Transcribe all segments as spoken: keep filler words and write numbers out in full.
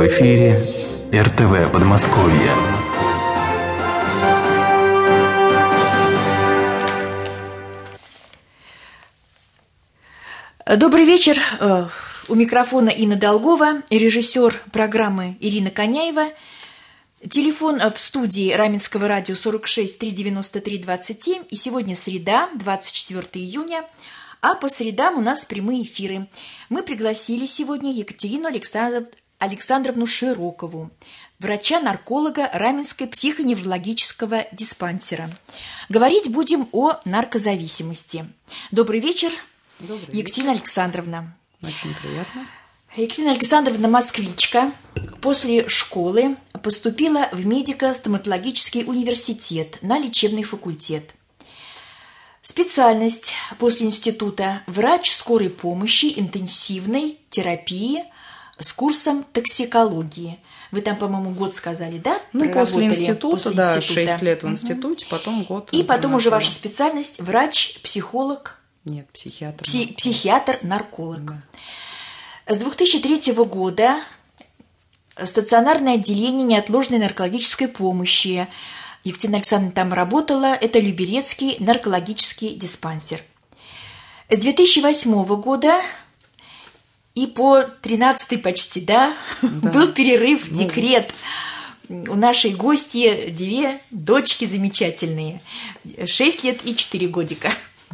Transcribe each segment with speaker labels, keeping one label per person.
Speaker 1: В эфире эр тэ вэ Подмосковье.
Speaker 2: Добрый вечер. У микрофона Инна Долгова, режиссер программы Ирина Коняева. Телефон в студии Раменского радио сорок шесть триста девяносто три двадцать семь. И сегодня среда, двадцать четвёртого июня. А по средам у нас прямые эфиры. Мы пригласили сегодня Екатерину Александров... Александровну Широкову, врача-нарколога Раменского психоневрологического диспансера. Говорить будем о наркозависимости. Добрый вечер,
Speaker 3: Добрый
Speaker 2: Екатерина
Speaker 3: вечер.
Speaker 2: Александровна.
Speaker 3: Очень приятно.
Speaker 2: Екатерина Александровна москвичка. После школы поступила в медико-стоматологический университет на лечебный факультет. Специальность после института – врач скорой помощи интенсивной терапии с курсом токсикологии. Вы там, по-моему, год сказали, да?
Speaker 3: Ну, после института,
Speaker 2: после
Speaker 3: да,
Speaker 2: института.
Speaker 3: шесть лет в институте, угу. Потом год.
Speaker 2: И потом уже ваша специальность – врач-психолог.
Speaker 3: Нет, психиатр.
Speaker 2: Пси- психиатр-нарколог.
Speaker 3: Да.
Speaker 2: С две тысячи третьего года стационарное отделение неотложной наркологической помощи. Екатерина Александровна там работала, это Люберецкий наркологический диспансер. С две тысячи восьмого года и по тринадцатый почти, да, да. был перерыв, ну, декрет. У нашей гости две дочки замечательные, шесть лет и четыре годика.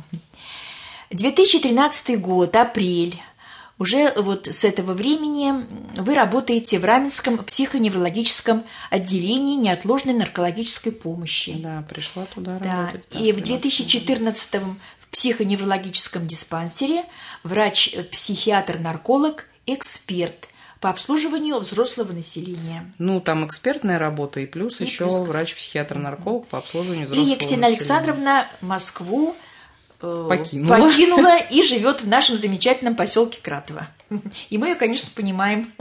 Speaker 2: две тысячи тринадцатый год, апрель. Уже вот с этого времени вы работаете в Раменском психоневрологическом отделении неотложной наркологической помощи.
Speaker 3: Да, пришла туда
Speaker 2: да.
Speaker 3: работать. Да,
Speaker 2: и в две тысячи четырнадцатом в психоневрологическом диспансере врач-психиатр-нарколог, эксперт по обслуживанию взрослого населения.
Speaker 3: Ну, там экспертная работа и плюс и еще плюс врач-психиатр-нарколог по обслуживанию взрослого населения.
Speaker 2: И Екатерина Александровна Москву
Speaker 3: Покинула.
Speaker 2: покинула и живет в нашем замечательном поселке Кратово. И мы ее, конечно, понимаем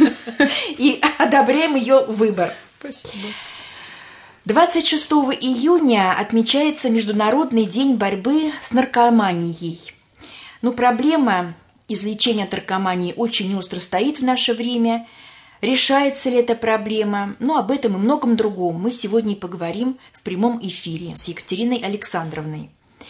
Speaker 2: и одобряем ее выбор.
Speaker 3: Спасибо.
Speaker 2: двадцать шестого июня отмечается Международный день борьбы с наркоманией. Ну, проблема излечения от наркомании очень остро стоит в наше время. Решается ли эта проблема? Ну, об этом и многом другом мы сегодня и поговорим в прямом эфире с Екатериной Александровной.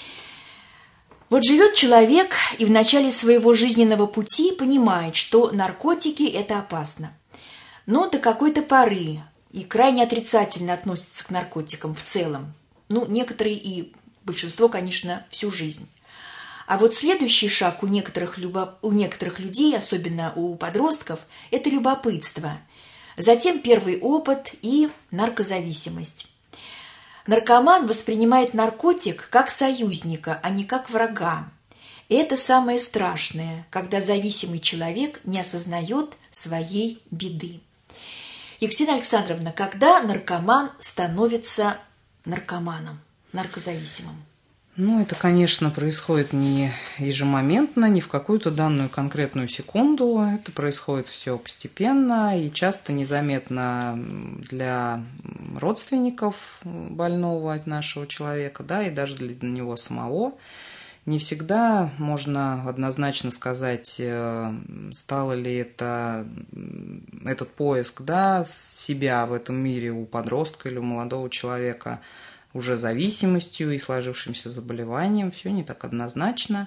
Speaker 2: Вот живет человек и в начале своего жизненного пути понимает, что наркотики – это опасно. Но до какой-то поры и крайне отрицательно относится к наркотикам в целом. Ну, некоторые и большинство, конечно, всю жизнь. А вот следующий шаг у некоторых, любо... у некоторых людей, особенно у подростков, это любопытство. Затем первый опыт и наркозависимость. Наркоман воспринимает наркотик как союзника, а не как врага. И это самое страшное, когда зависимый человек не осознает своей беды. Екатерина Александровна, когда наркоман становится наркоманом, наркозависимым?
Speaker 3: Ну, это, конечно, происходит не ежемоментно, не в какую-то данную конкретную секунду. Это происходит все постепенно и часто незаметно для родственников больного от нашего человека, да, и даже для него самого. Не всегда можно однозначно сказать, стало ли это, этот поиск, да, себя в этом мире у подростка или у молодого человека уже зависимостью и сложившимся заболеванием. Все не так однозначно.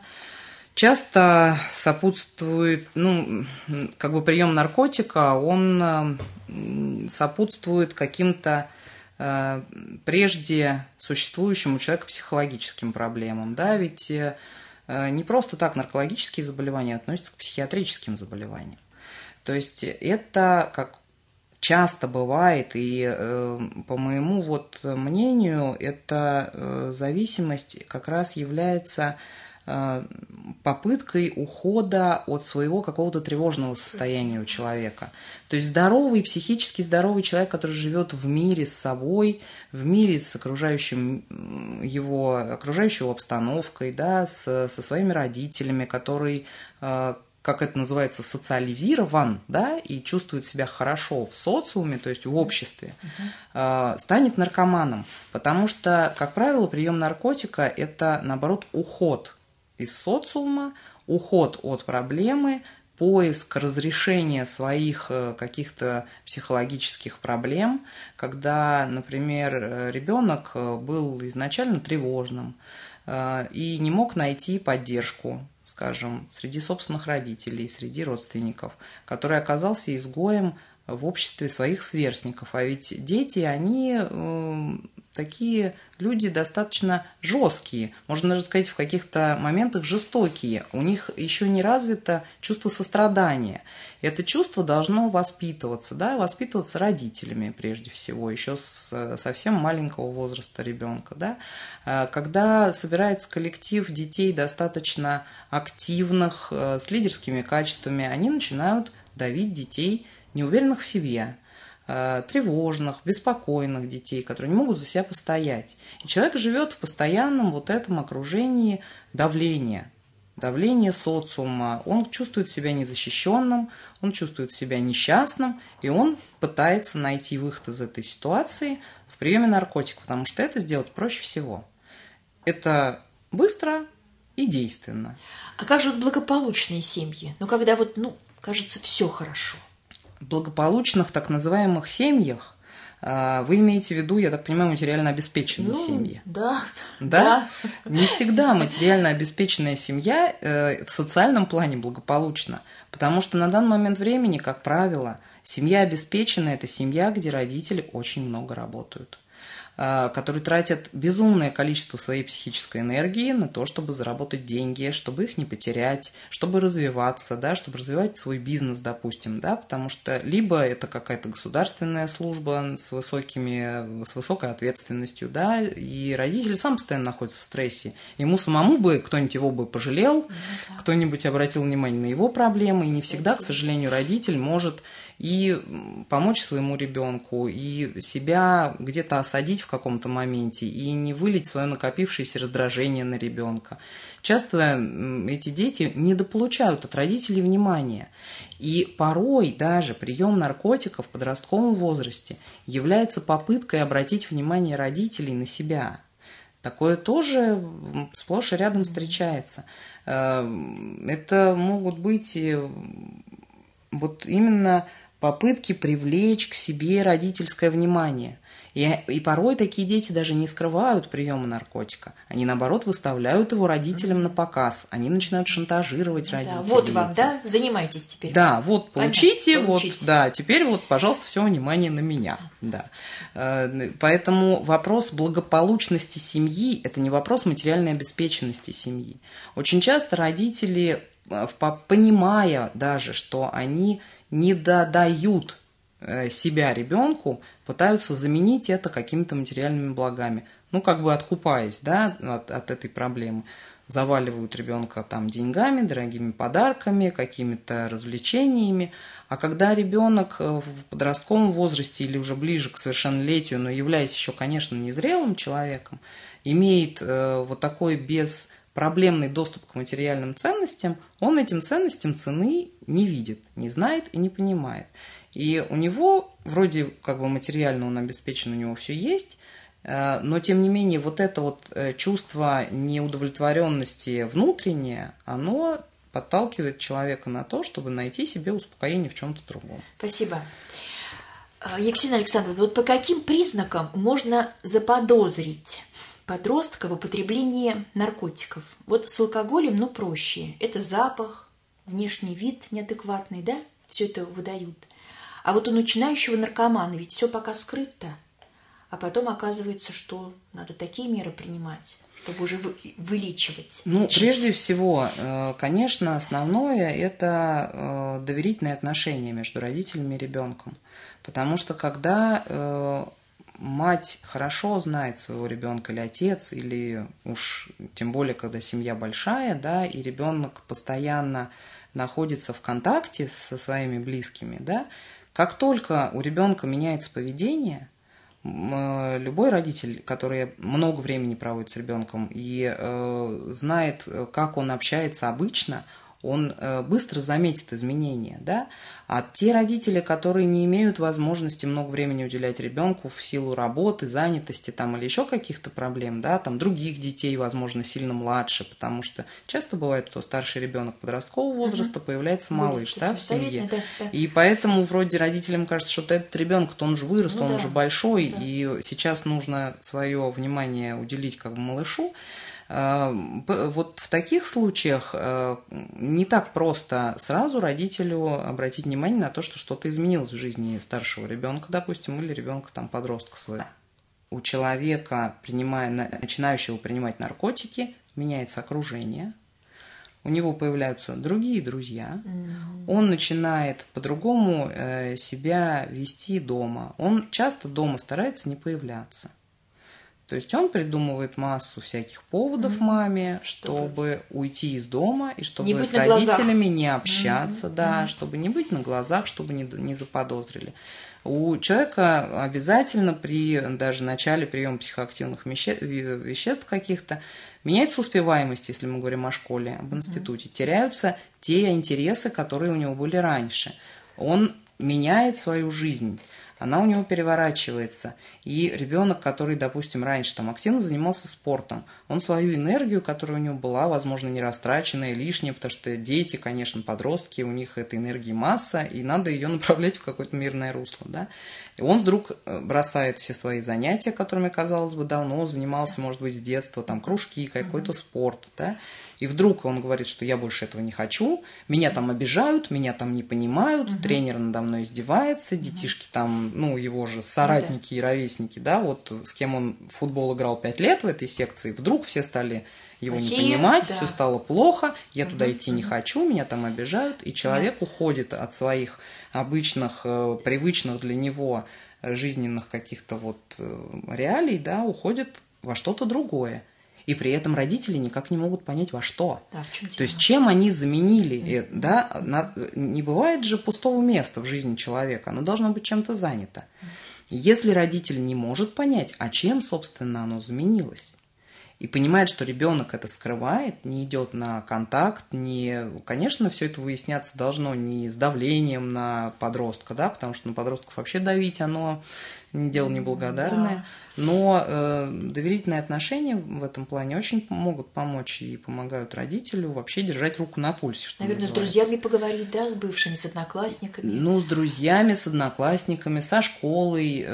Speaker 3: Часто сопутствует, ну, как бы прием наркотика, он сопутствует каким-то э, прежде существующим у человека психологическим проблемам. Да? Ведь э, не просто так наркологические заболевания относятся к психиатрическим заболеваниям. То есть это как часто бывает, и э, по моему вот мнению, эта э, зависимость как раз является э, попыткой ухода от своего какого-то тревожного состояния у человека. То есть здоровый, психически здоровый человек, который живет в мире с собой, в мире с окружающим его, окружающей обстановкой, да, с, со своими родителями, который э, как это называется, социализирован, да, и чувствует себя хорошо в социуме, то есть в обществе, uh-huh. э, станет наркоманом. Потому что, как правило, прием наркотика – это, наоборот, уход из социума, уход от проблемы, поиск разрешения своих каких-то психологических проблем, когда, например, ребенок был изначально тревожным и не мог найти поддержку, скажем, среди собственных родителей, среди родственников, который оказался изгоем в обществе своих сверстников. А ведь дети, они э, такие люди достаточно жесткие, можно даже сказать, в каких-то моментах жестокие. У них еще не развито чувство сострадания. И это чувство должно воспитываться, да, воспитываться родителями прежде всего, еще с совсем маленького возраста ребенка. Да. Когда собирается коллектив детей достаточно активных, с лидерскими качествами, они начинают давить детей неуверенных в себе, тревожных, беспокойных детей, которые не могут за себя постоять. И человек живет в постоянном вот этом окружении давления, давления социума. Он чувствует себя незащищенным, он чувствует себя несчастным, и он пытается найти выход из этой ситуации в приеме наркотиков, потому что это сделать проще всего. Это быстро и действенно.
Speaker 2: А как же вот благополучные семьи? Ну, когда вот, ну, кажется, все хорошо.
Speaker 3: В благополучных так называемых семьях вы имеете в виду, я так понимаю, материально обеспеченные
Speaker 2: ну,
Speaker 3: семьи?
Speaker 2: Да,
Speaker 3: да. Да? Не всегда материально обеспеченная семья в социальном плане благополучна, потому что на данный момент времени, как правило, семья обеспеченная – это семья, где родители очень много работают, которые тратят безумное количество своей психической энергии на то, чтобы заработать деньги, чтобы их не потерять, чтобы развиваться, да, чтобы развивать свой бизнес, допустим, да, потому что либо это какая-то государственная служба с высокими, с высокой ответственностью, да, и родитель сам постоянно находится в стрессе. Ему самому бы кто-нибудь его бы пожалел, mm-hmm. кто-нибудь обратил внимание на его проблемы, и не всегда, к сожалению, родитель может и помочь своему ребенку, и себя где-то осадить в каком-то моменте, и не вылить свое накопившееся раздражение на ребенка. Часто эти дети недополучают от родителей внимания. И порой даже прием наркотиков в подростковом возрасте является попыткой обратить внимание родителей на себя. Такое тоже сплошь и рядом встречается. Это могут быть вот именно попытки привлечь к себе родительское внимание. И, и порой такие дети даже не скрывают приема наркотика. Они, наоборот, выставляют его родителям на показ. Они начинают шантажировать да, родителей.
Speaker 2: Вот вам, да? Занимайтесь теперь.
Speaker 3: Да, вот, получите,
Speaker 2: Понятно,
Speaker 3: вот,
Speaker 2: получите.
Speaker 3: Да, теперь вот, пожалуйста, все внимание на меня. Да. Поэтому вопрос благополучности семьи – это не вопрос материальной обеспеченности семьи. Очень часто родители, понимая даже, что они не додают себя ребенку, пытаются заменить это какими-то материальными благами. Ну, как бы откупаясь, да, от, от этой проблемы. Заваливают ребенка там деньгами, дорогими подарками, какими-то развлечениями. А когда ребенок в подростковом возрасте или уже ближе к совершеннолетию, но являясь еще, конечно, незрелым человеком, имеет э, вот такой без проблемный доступ к материальным ценностям, он этим ценностям цены не видит, не знает и не понимает. И у него, вроде как бы материально он обеспечен, у него все есть, но тем не менее вот это вот чувство неудовлетворенности внутреннее, оно подталкивает человека на то, чтобы найти себе успокоение в чем-то другом.
Speaker 2: Спасибо. Екатерина Александровна, вот по каким признакам можно заподозрить подростка в употреблении наркотиков? Вот с алкоголем, ну, проще. Это запах, внешний вид неадекватный, да? Все это выдают. А вот у начинающего наркомана ведь все пока скрыто. А потом оказывается, что надо такие меры принимать, чтобы уже вылечивать.
Speaker 3: Ну, прежде всего, конечно, основное – это доверительные отношения между родителями и ребенком. Потому что когда мать хорошо знает своего ребенка, или отец, или уж тем более, когда семья большая, да, и ребенок постоянно находится в контакте со своими близкими, да, как только у ребенка меняется поведение, любой родитель, который много времени проводит с ребенком и э, знает, как он общается обычно, он быстро заметит изменения, да, а те родители, которые не имеют возможности много времени уделять ребенку в силу работы, занятости там, или еще каких-то проблем, да, там других детей, возможно, сильно младше, потому что часто бывает, что старший ребенок подросткового возраста угу. появляется малыш, да, в семье, да, да. И поэтому вроде родителям кажется, что этот ребенок-то он же вырос, ну, он да. уже большой, да. и сейчас нужно свое внимание уделить как бы малышу. Вот в таких случаях не так просто сразу родителю обратить внимание на то, что что-то изменилось в жизни старшего ребенка, допустим, или ребенка там подростка своего. У человека, принимая, начинающего принимать наркотики, меняется окружение, у него появляются другие друзья, mm-hmm. он начинает по-другому себя вести дома, он часто дома старается не появляться. То есть он придумывает массу всяких поводов mm-hmm. маме, чтобы уйти из дома и чтобы с родителями не общаться, mm-hmm. да, mm-hmm. чтобы не быть на глазах, чтобы не, не заподозрили. У человека обязательно при даже начале приема психоактивных веществ каких-то меняется успеваемость, если мы говорим о школе, об институте, mm-hmm. теряются те интересы, которые у него были раньше. Он меняет свою жизнь. Она у него переворачивается. И ребенок, который, допустим, раньше там активно занимался спортом, он свою энергию, которая у него была, возможно, не растраченная, лишняя, потому что дети, конечно, подростки, у них этой энергии масса, и надо ее направлять в какое-то мирное русло. Да? И он вдруг бросает все свои занятия, которыми, казалось бы, давно занимался, может быть, с детства, там, кружки, какой-то спорт, да? И вдруг он говорит, что я больше этого не хочу, меня там обижают, меня там не понимают, угу. тренер надо мной издевается, детишки там, ну, его же соратники и ровесники, да, вот с кем он в футбол играл пять лет в этой секции, вдруг все стали его Плохие, не понимать, да. все стало плохо, я угу, туда идти угу. не хочу, меня там обижают, и человек да. уходит от своих обычных, привычных для него жизненных каких-то вот реалий, да, уходит во что-то другое. И при этом родители никак не могут понять, во что.
Speaker 2: Да, в чем дело?
Speaker 3: То есть, чем они заменили. Mm-hmm. Да, на, не бывает же пустого места в жизни человека. Оно должно быть чем-то занято. Mm-hmm. Если родитель не может понять, а чем, собственно, оно заменилось, и понимает, что ребенок это скрывает, не идет на контакт, не, конечно, все это выясняться должно не с давлением на подростка, да, потому что на подростков вообще давить оно дело неблагодарное. Да. Но э, доверительные отношения в этом плане очень могут помочь и помогают родителю вообще держать руку на пульсе. Что
Speaker 2: Наверное, называется. С друзьями поговорить, да, с бывшими, с одноклассниками.
Speaker 3: Ну, с друзьями, с одноклассниками, со школой.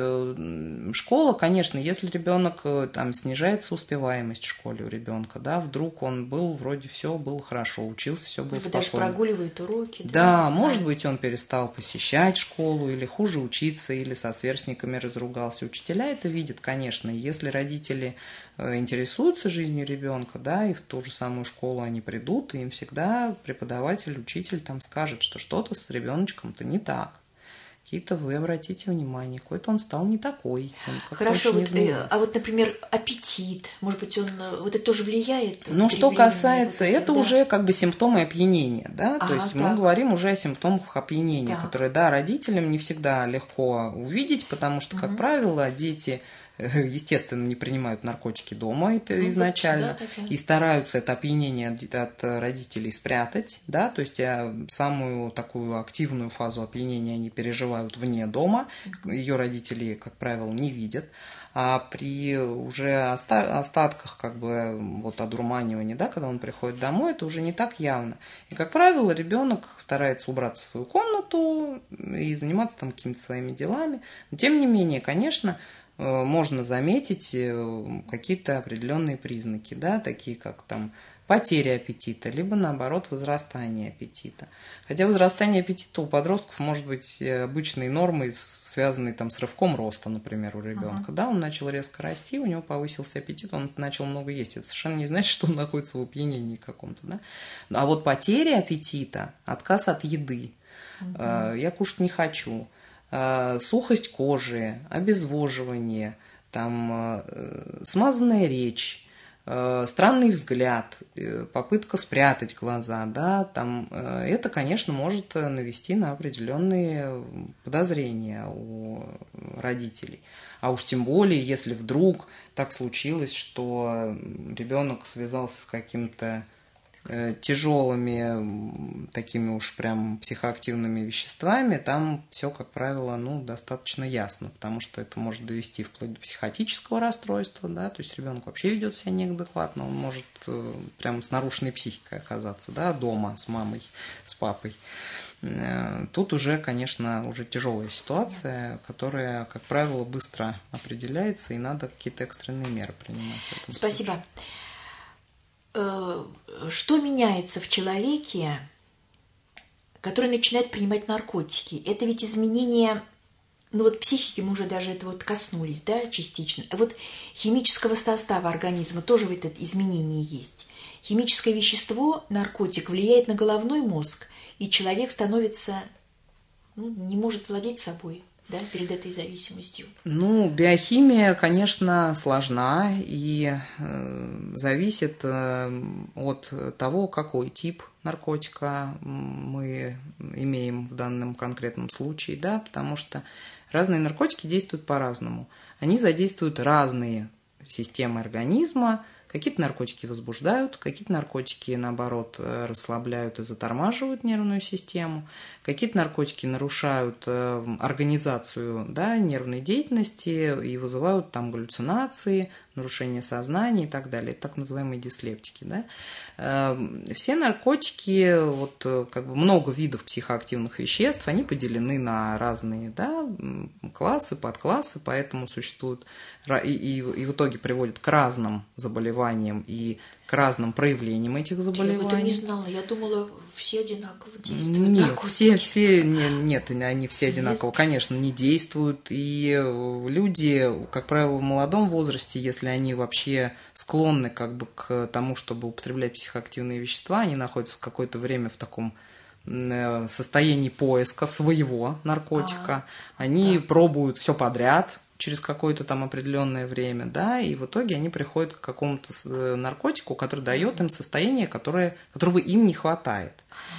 Speaker 3: Э, школа, конечно, если ребенок там снижается успеваемость в школе у ребенка, да, вдруг он был вроде все было хорошо, учился, все было спокойно.
Speaker 2: Даже прогуливает уроки.
Speaker 3: Да, да может быть, он перестал посещать школу или хуже учиться, или со сверстниками разругался. Учителя это видят, конечно, если родители интересуются жизнью ребенка, да, и в ту же самую школу они придут, и им всегда преподаватель, учитель там скажет, что что-то с ребеночком-то не так. Какие-то вы обратите внимание, какой-то он стал не такой.
Speaker 2: Хорошо, вот, а вот, например, аппетит, может быть, он вот это тоже влияет?
Speaker 3: Ну, что касается, вот это да? уже как бы симптомы опьянения, да, а, то есть так. мы говорим уже о симптомах опьянения, так. которые, да, родителям не всегда легко увидеть, потому что, как угу. правило, дети, естественно, не принимают наркотики дома изначально, ну, да, и стараются это опьянение от родителей спрятать, да, то есть самую такую активную фазу опьянения они переживают вне дома, ее родители, как правило, не видят, а при уже остатках как бы вот одурманивания, да, когда он приходит домой, это уже не так явно. И, как правило, ребенок старается убраться в свою комнату и заниматься там какими-то своими делами, но тем не менее, конечно, можно заметить какие-то определенные признаки, да, такие как там потеря аппетита, либо наоборот возрастание аппетита. Хотя возрастание аппетита у подростков может быть обычной нормой, связанной там с рывком роста, например, у ребенка. Uh-huh. Да, он начал резко расти, у него повысился аппетит, он начал много есть. Это совершенно не значит, что он находится в опьянении каком-то, да. А вот потеря аппетита, отказ от еды, uh-huh. я кушать не хочу, сухость кожи, обезвоживание, там, смазанная речь, странный взгляд, попытка спрятать глаза, да, там, это, конечно, может навести на определенные подозрения у родителей. А уж тем более, если вдруг так случилось, что ребенок связался с каким-то тяжелыми такими уж прям психоактивными веществами, там все, как правило, ну, достаточно ясно, потому что это может довести вплоть до психотического расстройства, да, то есть ребенок вообще ведет себя неадекватно, он может прям с нарушенной психикой оказаться, да, дома с мамой, с папой. Тут уже, конечно, уже тяжелая ситуация, которая, как правило, быстро определяется, и надо какие-то экстренные меры принимать в этом
Speaker 2: Спасибо.
Speaker 3: случае.
Speaker 2: Что меняется в человеке, который начинает принимать наркотики? Это ведь изменение, ну вот психики, мы уже даже это вот коснулись, да, частично. А вот химического состава организма тоже в это изменение есть. Химическое вещество, наркотик, влияет на головной мозг, и человек становится, ну, не может владеть собой, да, перед этой зависимостью.
Speaker 3: Ну, биохимия, конечно, сложна и э, зависит э, от того, какой тип наркотика мы имеем в данном конкретном случае, да, потому что разные наркотики действуют по-разному. Они задействуют разные системы организма. Какие-то наркотики возбуждают, какие-то наркотики, наоборот, расслабляют и затормаживают нервную систему, какие-то наркотики нарушают организацию, да, нервной деятельности и вызывают там галлюцинации, нарушение сознания и так далее, так называемые дислептики. Да. Все наркотики, вот, как бы много видов психоактивных веществ, они поделены на разные, да, классы, подклассы, поэтому существуют и, и, и в итоге приводят к разным заболеваниям и к разным проявлениям этих заболеваний.
Speaker 2: Я об этом не знала, я думала, все одинаково действуют.
Speaker 3: Нет,
Speaker 2: наркотики.
Speaker 3: все, все, не, нет, они все одинаково, конечно, не действуют. И люди, как правило, в молодом возрасте, если они вообще склонны как бы к тому, чтобы употреблять психоактивные вещества, они находятся в какое-то время в таком состоянии поиска своего наркотика. А, они да. пробуют все подряд через какое-то там определенное время, да, и в итоге они приходят к какому-то наркотику, который дает им состояние, которое, которого им не хватает.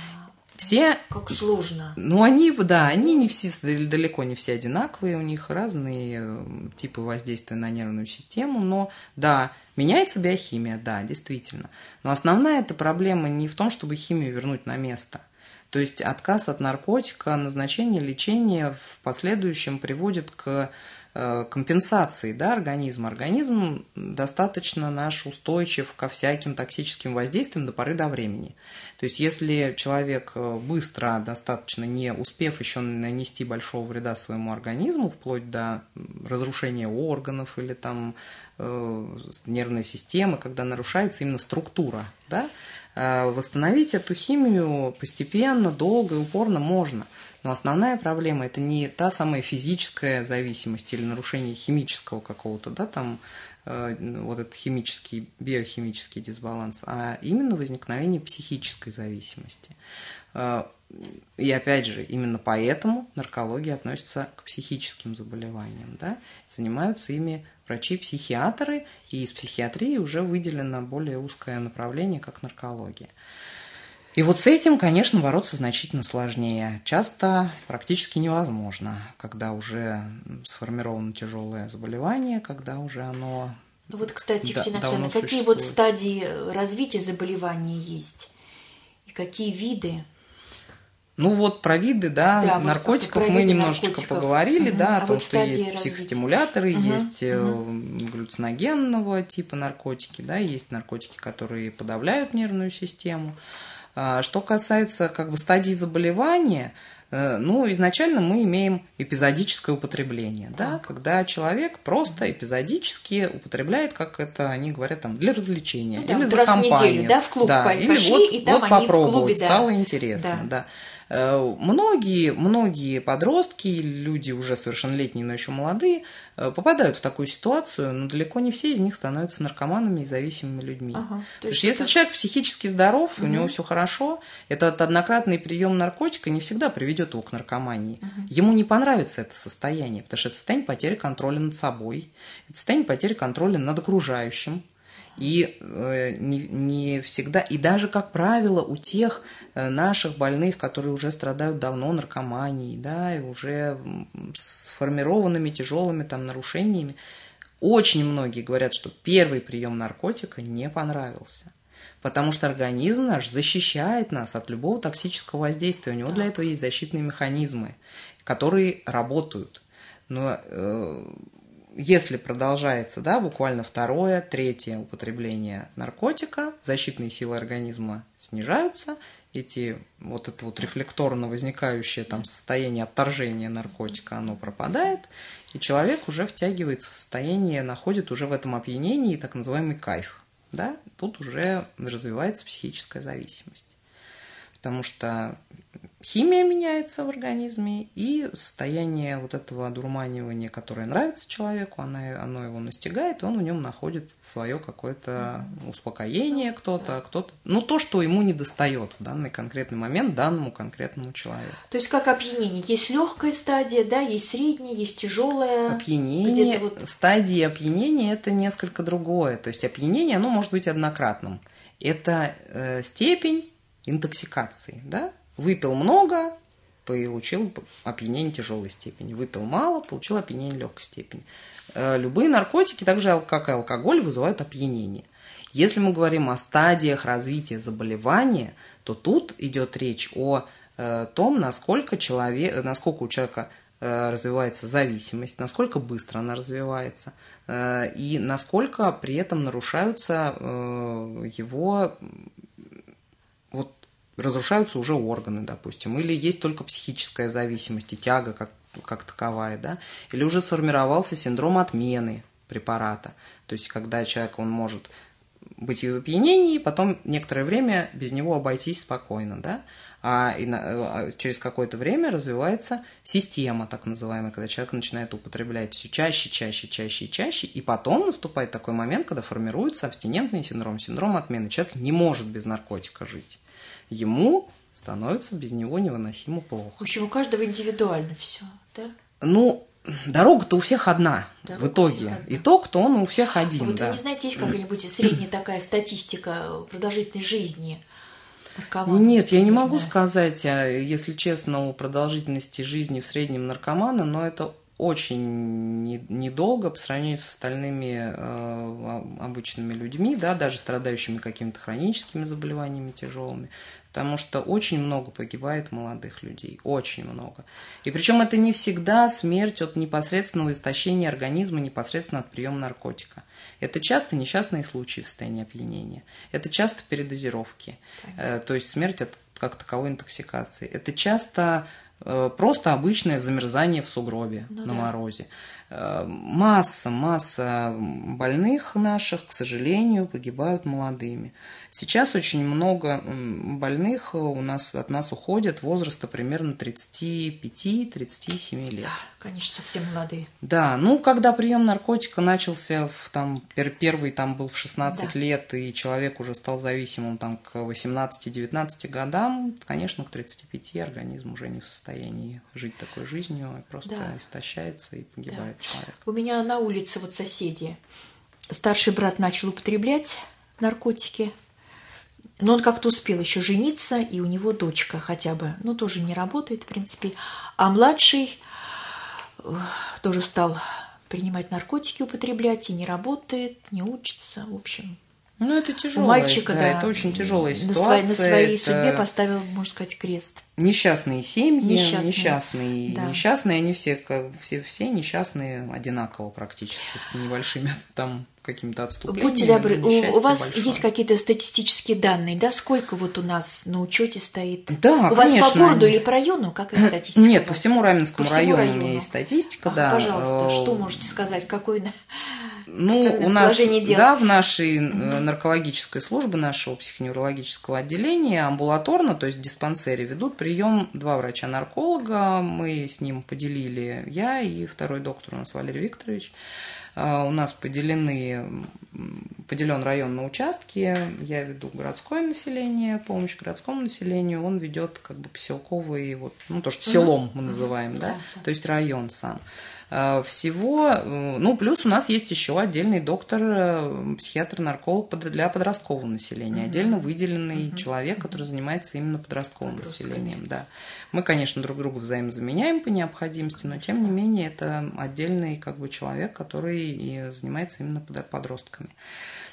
Speaker 3: Все,
Speaker 2: как сложно.
Speaker 3: Ну, они, да, они не все, далеко не все одинаковые, у них разные типы воздействия на нервную систему, но, да, меняется биохимия, да, действительно. Но основная эта проблема не в том, чтобы химию вернуть на место. То есть отказ от наркотика, назначение лечения в последующем приводит к компенсации, да, организма. Организм достаточно наш устойчив ко всяким токсическим воздействиям до поры до времени. То есть если человек быстро, достаточно не успев еще нанести большого вреда своему организму, вплоть до разрушения органов или там э, нервной системы, когда нарушается именно структура, да, э, восстановить эту химию постепенно, долго и упорно можно. Но основная проблема – это не та самая физическая зависимость или нарушение химического какого-то, да, там, э, вот этот химический, биохимический дисбаланс, а именно возникновение психической зависимости. Э, и опять же, именно поэтому наркология относится к психическим заболеваниям, да, занимаются ими врачи-психиатры, и из психиатрии уже выделено более узкое направление, как наркология. И вот с этим, конечно, бороться значительно сложнее. Часто практически невозможно, когда уже сформировано тяжелое заболевание, когда уже оно
Speaker 2: Ну вот, кстати,
Speaker 3: да,
Speaker 2: Ксения Александровна, какие
Speaker 3: существует.
Speaker 2: Вот стадии развития заболевания есть? И какие виды?
Speaker 3: Ну вот про виды, да,
Speaker 2: да
Speaker 3: наркотиков
Speaker 2: вот
Speaker 3: мы
Speaker 2: виды
Speaker 3: немножечко
Speaker 2: наркотиков.
Speaker 3: поговорили,
Speaker 2: Угу.
Speaker 3: да,
Speaker 2: а
Speaker 3: о том,
Speaker 2: вот
Speaker 3: что есть
Speaker 2: развития.
Speaker 3: психостимуляторы,
Speaker 2: угу.
Speaker 3: есть
Speaker 2: угу.
Speaker 3: галлюциногенного типа наркотики, да, есть наркотики, которые подавляют нервную систему. Что касается как бы стадий заболевания, ну, изначально мы имеем эпизодическое употребление, да, когда человек просто эпизодически употребляет, как это они говорят, там, для развлечения, ну, или за раз компанию. В неделю,
Speaker 2: да, в клуб
Speaker 3: да,
Speaker 2: пошли,
Speaker 3: или вот,
Speaker 2: и там
Speaker 3: вот
Speaker 2: они
Speaker 3: попробовать,
Speaker 2: в клубе, да.
Speaker 3: стало интересно, да. да. Многие, многие подростки, люди уже совершеннолетние, но еще молодые, попадают в такую ситуацию, но далеко не все из них становятся наркоманами и зависимыми людьми.
Speaker 2: Ага,
Speaker 3: Потому что если это... человек психически здоров, угу. у него все хорошо, этот однократный прием наркотика не всегда приведет его к наркомании. Угу. Ему не понравится это состояние, потому что это состояние потери контроля над собой, это состояние потери контроля над окружающим. И э, не, не всегда, и даже, как правило, у тех э, наших больных, которые уже страдают давно наркоманией, да, и уже сформированными тяжелыми там нарушениями, очень многие говорят, что первый прием наркотика не понравился. Потому что организм наш защищает нас от любого токсического воздействия. У него для этого есть защитные механизмы, которые работают. Но э, если продолжается, да, буквально второе, третье употребление наркотика, защитные силы организма снижаются, эти, вот это вот рефлекторно возникающее там состояние отторжения наркотика, оно пропадает, и человек уже втягивается в состояние, находит уже в этом опьянении так называемый кайф. Да? Тут уже развивается психическая зависимость. Потому что химия меняется в организме, и состояние вот этого одурманивания, которое нравится человеку, оно, оно его настигает, и он в нем находит свое какое-то успокоение, кто-то, а кто-то, ну, то, что ему недостает в данный конкретный момент данному конкретному человеку.
Speaker 2: То есть как опьянение? Есть легкая стадия, да, есть средняя, есть тяжелая.
Speaker 3: Опьянение,
Speaker 2: вот...
Speaker 3: стадии опьянения – это несколько другое. То есть опьянение, оно может быть однократным. Это э, степень интоксикации, да? Выпил много, получил опьянение тяжелой степени. Выпил мало, получил опьянение легкой степени. Любые наркотики, так же как и алкоголь, вызывают опьянение. Если мы говорим о стадиях развития заболевания, то тут идет речь о том, насколько, человек, насколько у человека развивается зависимость, насколько быстро она развивается, и насколько при этом нарушаются его... вот разрушаются уже органы, допустим, или есть только психическая зависимость и тяга как, как таковая, да, или уже сформировался синдром отмены препарата, то есть когда человек, он может быть в опьянении, потом некоторое время без него обойтись спокойно, да, а, и на, а через какое-то время развивается система, так называемая, когда человек начинает употреблять все чаще, чаще, чаще и чаще, и потом наступает такой момент, когда формируется абстинентный синдром, синдром отмены. Человек не может без наркотика жить. Ему становится без него невыносимо плохо.
Speaker 2: В общем, у каждого индивидуально все, да?
Speaker 3: Ну, дорога-то у всех одна,
Speaker 2: дорога
Speaker 3: в итоге.
Speaker 2: Одна.
Speaker 3: Итог-то он у всех один,
Speaker 2: вот
Speaker 3: да.
Speaker 2: Вы не знаете, есть какая-нибудь средняя такая статистика продолжительной жизни наркомана?
Speaker 3: Нет, я не могу
Speaker 2: да.
Speaker 3: сказать, если честно, о продолжительности жизни в среднем наркомана, но это очень недолго по сравнению с остальными э, обычными людьми, да, даже страдающими какими-то хроническими заболеваниями тяжелыми, потому что очень много погибает молодых людей, очень много. И причем это не всегда смерть от непосредственного истощения организма, непосредственно от приема наркотика. Это часто несчастные случаи в состоянии опьянения, это часто передозировки, э, то есть смерть от как таковой интоксикации. Это часто просто обычное замерзание в сугробе ну, на да. морозе. Масса, масса больных наших, к сожалению, погибают молодыми. Сейчас очень много больных у нас, от нас уходят возраста примерно тридцать пять - тридцать семь лет.
Speaker 2: Конечно, совсем молодые.
Speaker 3: Да, ну, когда прием наркотика начался, в, там, первый там был в шестнадцать да. лет, и человек уже стал зависимым там, к восемнадцати-девятнадцати годам, конечно, к тридцати пяти организм уже не в состоянии жить такой жизнью, просто да. истощается и погибает да. человек.
Speaker 2: У меня на улице вот соседи. Старший брат начал употреблять наркотики, но он как-то успел еще жениться, и у него дочка хотя бы, ну, тоже не работает, в принципе. А младший тоже стал принимать наркотики, употреблять, и не работает, не учится, в общем.
Speaker 3: Ну, это тяжело.
Speaker 2: Мальчика, да, да,
Speaker 3: это очень тяжелая ситуация.
Speaker 2: На своей, на своей
Speaker 3: это...
Speaker 2: судьбе поставил, можно сказать, крест.
Speaker 3: Несчастные семьи, несчастные, несчастные,
Speaker 2: да.
Speaker 3: несчастные они все, все, все несчастные одинаково практически, с небольшими там какими-то отступлениями.
Speaker 2: Будьте добры, у, у вас
Speaker 3: большое.
Speaker 2: Есть какие-то статистические данные, да? Сколько вот у нас на учете стоит?
Speaker 3: Да,
Speaker 2: у
Speaker 3: конечно.
Speaker 2: вас по городу или по району? Какая статистика?
Speaker 3: Нет, по всему Раменскому по району, району у меня есть статистика,
Speaker 2: ага,
Speaker 3: да.
Speaker 2: Пожалуйста, что можете сказать? Какой
Speaker 3: Ну, у нас, да, в нашей угу. наркологической службе, нашего психоневрологического отделения амбулаторно, то есть в диспансере, ведут прием два врача-нарколога. Мы с ним поделили, я и второй доктор у нас Валерий Викторович. У нас поделены, поделен район на участки. Я веду городское население, помощь городскому населению. Он ведет как бы поселковый, вот, ну, то, что селом мы называем, да, то есть район сам. Всего, ну, плюс у нас есть еще отдельный доктор, психиатр-нарколог для подросткового населения, uh-huh. отдельно выделенный uh-huh. человек, который занимается именно подростковым населением, да. Мы, конечно, друг друга взаимозаменяем по необходимости, но, тем не менее, это отдельный, как бы, человек, который и занимается именно подростками.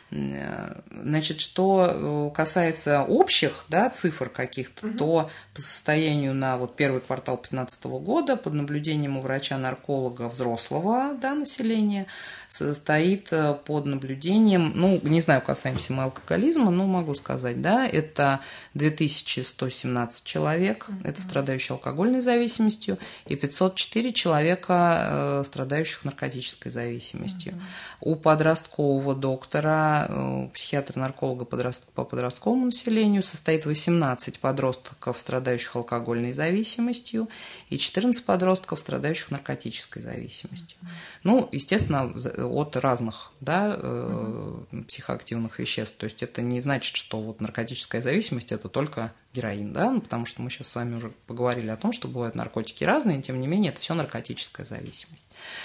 Speaker 3: Значит, что касается общих, да, цифр каких-то, угу. то по состоянию на вот первый квартал две тысячи пятнадцатого года под наблюдением у врача-нарколога взрослого, да, населения состоит под наблюдением, ну, не знаю, касаемся мы алкоголизма, но могу сказать, да, это две тысячи сто семнадцать человек, угу. это страдающие алкогольной зависимостью, и пятьсот четыре человека, страдающих наркотической зависимостью. Угу. У подросткового доктора, психиатра-нарколога по подростковому населению состоит восемнадцать подростков, страдающих алкогольной зависимостью, и четырнадцать подростков, страдающих наркотической зависимостью. Mm-hmm. Ну, естественно, от разных, да, mm-hmm. психоактивных веществ. То есть это не значит, что вот наркотическая зависимость – это только героин, да, ну, потому что мы сейчас с вами уже поговорили о том, что бывают наркотики разные, тем не менее, это все наркотическая зависимость.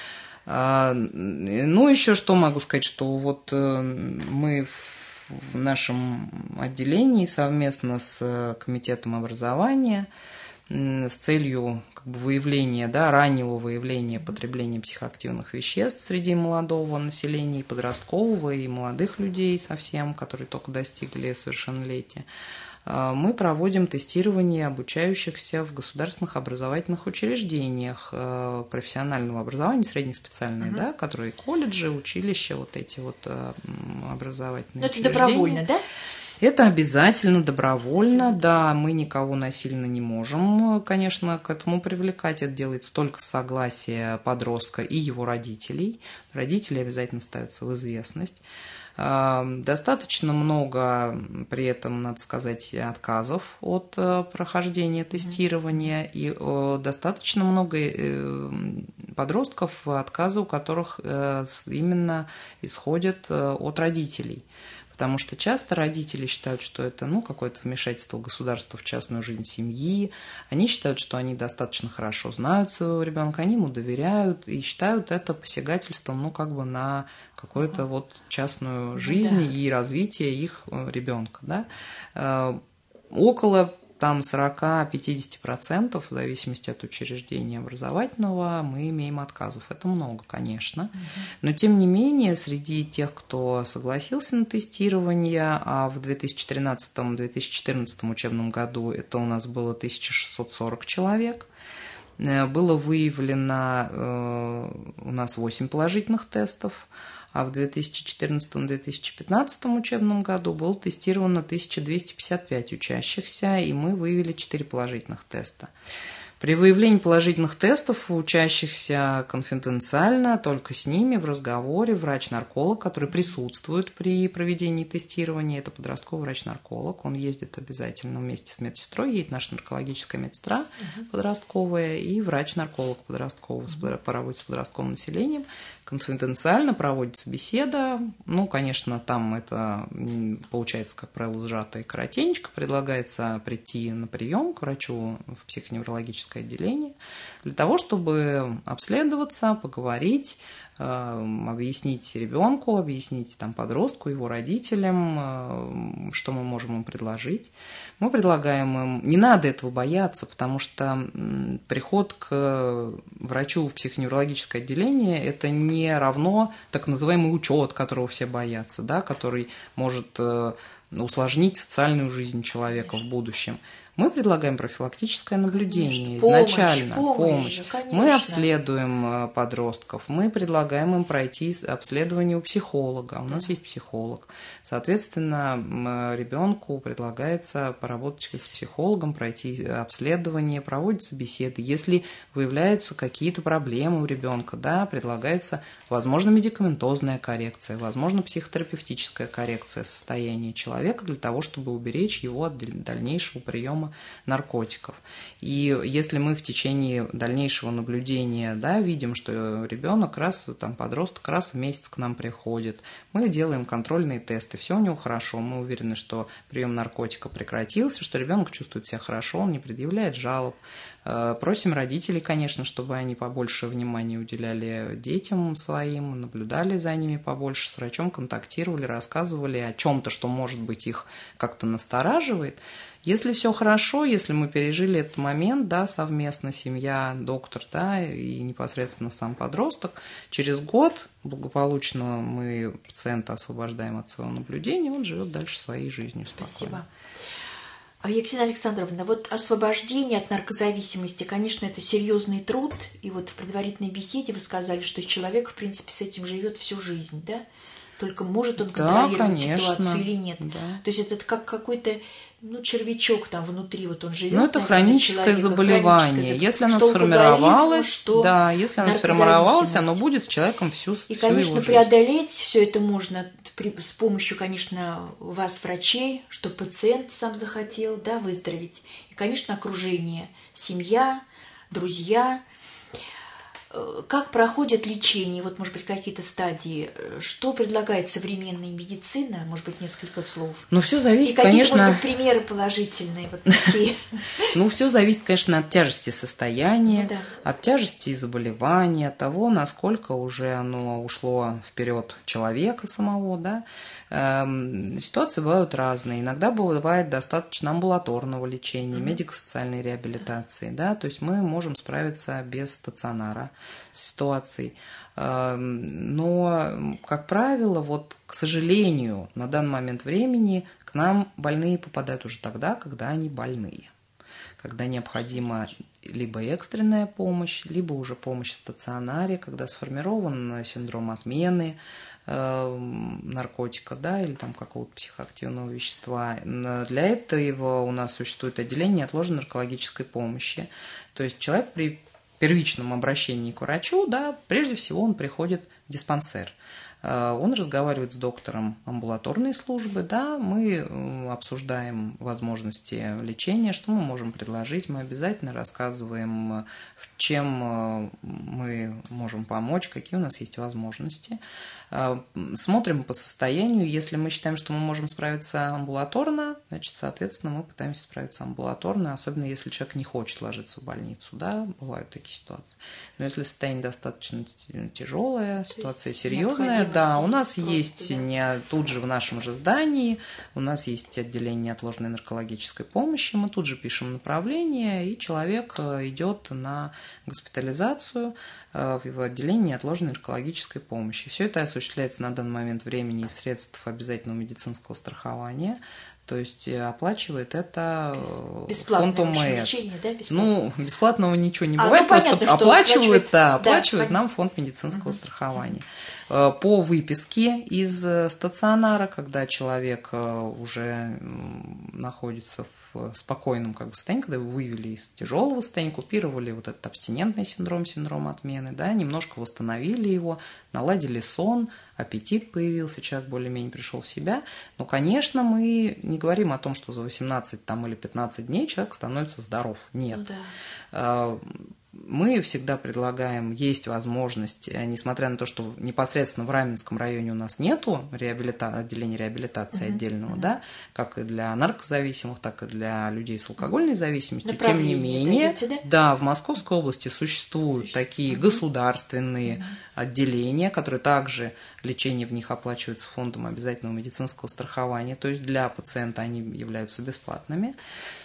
Speaker 3: Ну, еще что могу сказать, что вот мы в нашем отделении совместно с Комитетом образования с целью как бы выявления, да, раннего выявления потребления психоактивных веществ среди молодого населения, и подросткового, и молодых людей совсем, которые только достигли совершеннолетия, мы проводим тестирование обучающихся в государственных образовательных учреждениях профессионального образования, среднеспециальные, uh-huh. да, которые колледжи, училища, вот эти вот образовательные
Speaker 2: Но
Speaker 3: учреждения.
Speaker 2: Это добровольно, да?
Speaker 3: Это обязательно, добровольно, да, мы никого насильно не можем, конечно, к этому привлекать, это делается только с согласия подростка и его родителей, родители обязательно ставятся в известность. Достаточно много при этом, надо сказать, отказов от прохождения тестирования, и достаточно много подростков, отказы у которых именно исходят от родителей. Потому что часто родители считают, что это, ну, какое-то вмешательство государства в частную жизнь семьи. Они считают, что они достаточно хорошо знают своего ребенка, они ему доверяют и считают это посягательством, ну, как бы на какую-то вот частную жизнь да. и развитие их ребенка, да. Около там сорок-пятьдесят процентов, в зависимости от учреждения образовательного, мы имеем отказов. Это много, конечно. Но, тем не менее, среди тех, кто согласился на тестирование, а в две тысячи тринадцатом - две тысячи четырнадцатом учебном году это у нас было тысяча шестьсот сорок человек, было выявлено у нас восемь положительных тестов, а в две тысячи четырнадцатом - две тысячи пятнадцатом учебном году было тестировано тысяча двести пятьдесят пять учащихся, и мы выявили четыре положительных теста. При выявлении положительных тестов у учащихся конфиденциально, только с ними в разговоре врач-нарколог, который присутствует при проведении тестирования, это подростковый врач-нарколог, он ездит обязательно вместе с медсестрой, едет наша наркологическая медсестра uh-huh. подростковая и врач-нарколог подростковый, uh-huh. по работе с подростковым населением. Конфиденциально проводится беседа, ну, конечно, там это получается, как правило, сжато и коротенько, предлагается прийти на прием к врачу в психоневрологическое отделение для того, чтобы обследоваться, поговорить, объяснить ребенку, объяснить там подростку, его родителям, что мы можем им предложить. Мы предлагаем им, не надо этого бояться, потому что приход к врачу в психоневрологическое отделение – это не равно так называемый учет, которого все боятся, да, который может усложнить социальную жизнь человека в будущем. Мы предлагаем профилактическое наблюдение, конечно, изначально помощь. помощь. помощь. Мы обследуем подростков, мы предлагаем им пройти обследование у психолога. У нас есть психолог. Соответственно, ребенку предлагается поработать с психологом, пройти обследование, проводятся беседы. Если выявляются какие-то проблемы у ребенка, да, предлагается, возможно, медикаментозная коррекция, возможно, психотерапевтическая коррекция состояния человека для того, чтобы уберечь его от дальнейшего приема наркотиков. И если мы в течение дальнейшего наблюдения, да, видим, что ребенок раз, там, подросток раз в месяц к нам приходит, мы делаем контрольные тесты, все у него хорошо, мы уверены, что прием наркотика прекратился, что ребенок чувствует себя хорошо, он не предъявляет жалоб. Просим родителей, конечно, чтобы они побольше внимания уделяли детям своим, наблюдали за ними побольше, с врачом контактировали, рассказывали о чем-то, что, может быть, их как-то настораживает. Если все хорошо, если мы пережили этот момент, да, совместно, семья, доктор, да, и непосредственно сам подросток, через год благополучно мы пациента освобождаем от своего наблюдения, он живет дальше своей жизнью спокойно.
Speaker 2: Спасибо. А Екатерина Александровна, вот освобождение от наркозависимости, конечно, это серьезный труд, и вот в предварительной беседе вы сказали, что человек, в принципе, с этим живет всю жизнь, да? Только может он контролировать да, конечно. Ситуацию или нет. Да. То есть это как какой-то ну, червячок там внутри, вот он живет.
Speaker 3: Ну, это хроническое заболевание. Хроническое, если оно сформировалось, что да, если оно сформировалось, оно будет с человеком всю,
Speaker 2: и,
Speaker 3: всю
Speaker 2: конечно,
Speaker 3: его жизнь.
Speaker 2: Преодолеть все это можно при, с помощью, конечно, вас, врачей, что пациент сам захотел, да, выздороветь. И, конечно, окружение, семья, друзья. Как проходит лечение? Вот, может быть, какие-то стадии. Что предлагает современная медицина? Может быть, несколько слов.
Speaker 3: Ну, все зависит,
Speaker 2: и какие,
Speaker 3: конечно...
Speaker 2: может быть, примеры положительные вот такие?
Speaker 3: Ну, все зависит, конечно, от тяжести состояния, от тяжести заболевания, от того, насколько уже оно ушло вперед человека самого, да. Ситуации бывают разные. Иногда бывает достаточно амбулаторного лечения, mm-hmm. медико-социальной реабилитации. Да? То есть мы можем справиться без стационара с ситуацией. Но, как правило, вот, к сожалению, на данный момент времени к нам больные попадают уже тогда, когда они больные. Когда необходима либо экстренная помощь, либо уже помощь в стационаре, когда сформирован синдром отмены наркотика, да, или там какого-то психоактивного вещества. Для этого у нас существует отделение неотложной наркологической помощи. То есть человек при первичном обращении к врачу, да, прежде всего он приходит в диспансер. Он разговаривает с доктором амбулаторной службы, да, мы обсуждаем возможности лечения, что мы можем предложить, мы обязательно рассказываем, чем мы можем помочь, какие у нас есть возможности. Смотрим по состоянию, если мы считаем, что мы можем справиться амбулаторно, значит, соответственно, мы пытаемся справиться амбулаторно, особенно если человек не хочет ложиться в больницу, да, бывают такие ситуации. Но если состояние достаточно тяжелое, ситуация серьезная, да, у нас есть да. не тут же в нашем же здании, у нас есть отделение неотложной наркологической помощи, мы тут же пишем направление, и человек идет на госпитализацию в отделении неотложной наркологической помощи. Все это осуществляется на данный момент времени из средств обязательного медицинского страхования. То есть оплачивает это фонд ОМС. Да? Ну, бесплатного ничего не бывает, а, ну, просто понятно, оплачивает, да, оплачивает да, нам фонд медицинского угу. страхования. По выписке из стационара, когда человек уже находится в спокойном как бы, состоянии, когда его вывели из тяжелого состояния, купировали вот этот абстинентный синдром, синдром отмены, да, немножко восстановили его, наладили сон, аппетит появился, человек более-менее пришел в себя. Но, конечно, мы не говорим о том, что за восемнадцать там, или пятнадцать дней человек становится здоров. Нет. Да. Мы всегда предлагаем, есть возможность, несмотря на то, что непосредственно в Раменском районе у нас нету реабилита... отделения реабилитации uh-huh. отдельного, uh-huh. да, как и для наркозависимых, так и для людей с алкогольной зависимостью. Тем не менее, даете, да? да, в Московской области существуют Существует. такие uh-huh. государственные uh-huh. отделения, которые также лечение в них оплачивается фондом обязательного медицинского страхования, то есть для пациента они являются бесплатными.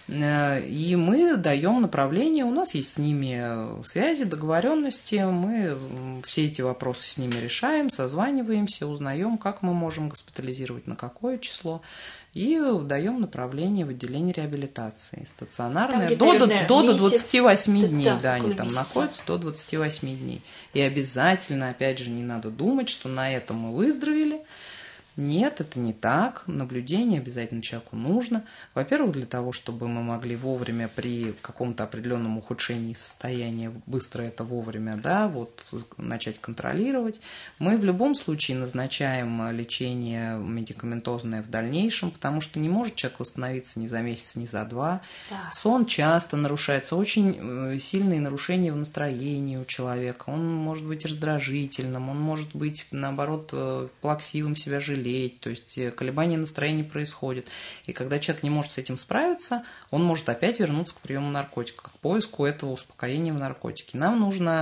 Speaker 3: И мы даем направление, у нас есть с ними связи, договоренности, мы все эти вопросы с ними решаем, созваниваемся, узнаем, как мы можем госпитализировать, на какое число, и даем направление в отделение реабилитации стационарное там, до, до, до, до двадцати восьми дней, да, да они там месяца. находятся до двадцати восьми дней. И обязательно, опять же, не надо думать, что на этом мы выздоровели. Нет, это не так. Наблюдение обязательно человеку нужно. Во-первых, для того, чтобы мы могли вовремя при каком-то определенном ухудшении состояния быстро это вовремя, да, вот начать контролировать. Мы в любом случае назначаем лечение медикаментозное в дальнейшем, потому что не может человек восстановиться ни за месяц, ни за два. Да. Сон часто нарушается, очень сильные нарушения в настроении у человека. Он может быть раздражительным, он может быть, наоборот, плаксивым, себя жалеть. То есть колебания настроения происходят. И когда человек не может с этим справиться, он может опять вернуться к приему наркотика, к поиску этого успокоения в наркотике. Нам нужно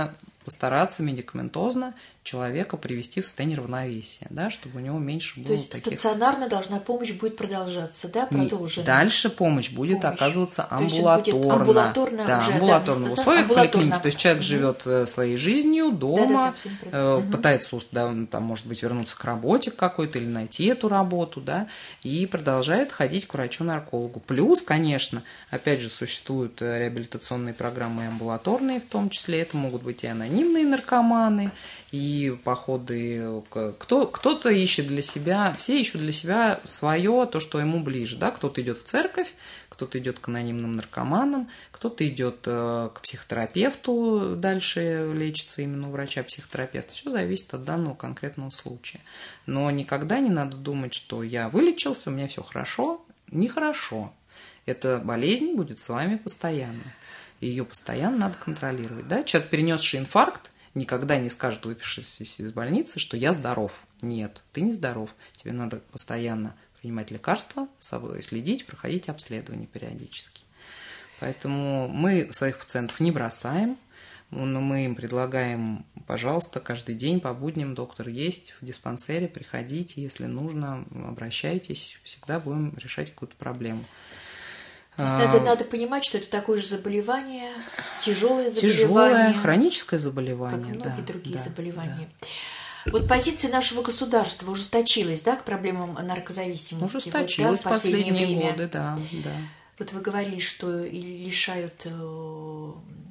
Speaker 3: постараться медикаментозно человека привести в состояние равновесия, да, чтобы у него меньше было
Speaker 2: То есть
Speaker 3: таких...
Speaker 2: стационарно должна помощь будет продолжаться, да, продолжена?
Speaker 3: Дальше помощь будет помощь. оказываться амбулаторно.
Speaker 2: амбулаторно
Speaker 3: да,
Speaker 2: уже,
Speaker 3: амбулаторно
Speaker 2: да,
Speaker 3: в условиях
Speaker 2: амбулаторно.
Speaker 3: поликлиники. То есть человек угу. живет своей жизнью дома,
Speaker 2: да, да, да,
Speaker 3: э, пытается, да, там, может быть, вернуться к работе какой-то или найти эту работу, да, и продолжает ходить к врачу-наркологу. Плюс, конечно, опять же, существуют реабилитационные программы и амбулаторные в том числе. Это могут быть и анонимные наркоманы, и походы, кто, кто-то ищет для себя, все ищут для себя свое, то, что ему ближе, да, кто-то идет в церковь, кто-то идет к анонимным наркоманам, кто-то идет к психотерапевту, дальше лечится именно у врача-психотерапевта. Все зависит от данного конкретного случая. Но никогда не надо думать, что я вылечился, у меня все хорошо. Нехорошо. Эта болезнь будет с вами постоянно. Ее постоянно надо контролировать. Да? Человек, перенесший инфаркт, никогда не скажет, выпившись из больницы, что я здоров. Нет, ты не здоров. Тебе надо постоянно принимать лекарства, собой следить, проходить обследование периодически. Поэтому мы своих пациентов не бросаем, но мы им предлагаем, пожалуйста, каждый день по будням доктор есть в диспансере, приходите, если нужно, обращайтесь, всегда будем решать какую-то проблему.
Speaker 2: То есть надо, надо понимать, что это такое же заболевание, тяжелое заболевание.
Speaker 3: Тяжелое хроническое заболевание,
Speaker 2: как многие
Speaker 3: да,
Speaker 2: другие
Speaker 3: да,
Speaker 2: заболевания.
Speaker 3: Да.
Speaker 2: Вот позиция нашего государства ужесточилась, да, к проблемам наркозависимости?
Speaker 3: Ужесточилась
Speaker 2: вот, да,
Speaker 3: в последние
Speaker 2: время.
Speaker 3: годы, да, да.
Speaker 2: Вот вы говорили, что лишают э,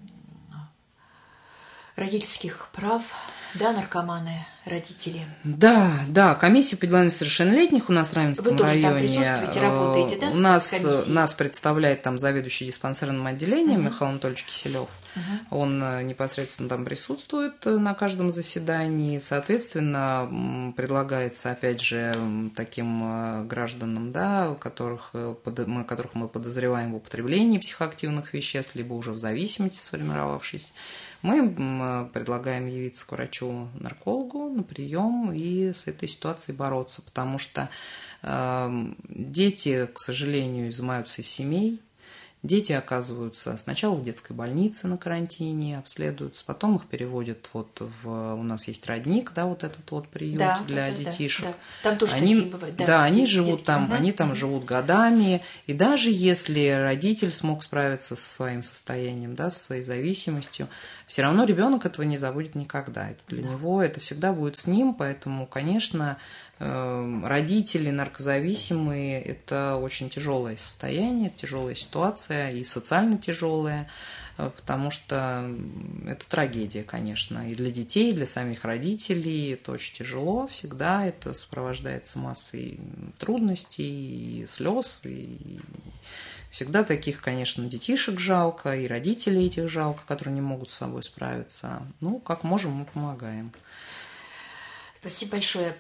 Speaker 2: родительских прав, да, наркоманы, родители.
Speaker 3: Да, да, комиссия по делам несовершеннолетних у нас в Раменском
Speaker 2: Вы тоже
Speaker 3: районе.
Speaker 2: Там присутствуете, работаете, да?
Speaker 3: У нас, нас представляет там заведующий диспансерным отделением uh-huh. Михаил Анатольевич Киселев. Uh-huh. Он непосредственно там присутствует на каждом заседании. Соответственно, предлагается, опять же, таким гражданам, да, которых, мы, которых мы подозреваем в употреблении психоактивных веществ, либо уже в зависимости сформировавшись, мы предлагаем явиться к врачу-наркологу на прием и с этой ситуацией бороться, потому что э, дети, к сожалению, изымаются из семей, дети оказываются сначала в детской больнице на карантине, обследуются, потом их переводят вот в... У нас есть родник, да, вот этот вот приют да, для да, детишек.
Speaker 2: Да, да. Там тоже
Speaker 3: они,
Speaker 2: такие бывают. Да,
Speaker 3: да они
Speaker 2: дети,
Speaker 3: живут
Speaker 2: дети.
Speaker 3: там,
Speaker 2: угу,
Speaker 3: они там
Speaker 2: угу.
Speaker 3: живут годами, и даже если родитель смог справиться со своим состоянием, да, со своей зависимостью, все равно ребенок этого не забудет никогда. Это для да. него, это всегда будет с ним, поэтому, конечно, родители наркозависимые – это очень тяжелое состояние, тяжелая ситуация и социально тяжелая, потому что это трагедия, конечно, и для детей, и для самих родителей это очень тяжело всегда, это сопровождается массой трудностей, и слез, и всегда таких, конечно, детишек жалко, и родителей этих жалко, которые не могут с собой справиться. Ну, как можем, мы помогаем.
Speaker 2: Спасибо большое.